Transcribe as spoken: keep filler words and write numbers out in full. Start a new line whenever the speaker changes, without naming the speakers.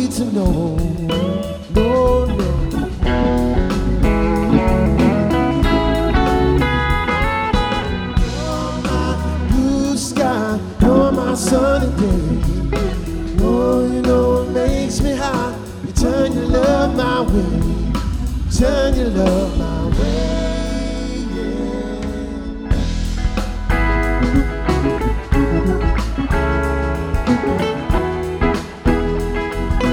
need to know. No, no. You're my blue sky, you're my sunny day. Oh, you know it makes me high. You turn your love my way, turn your love my way.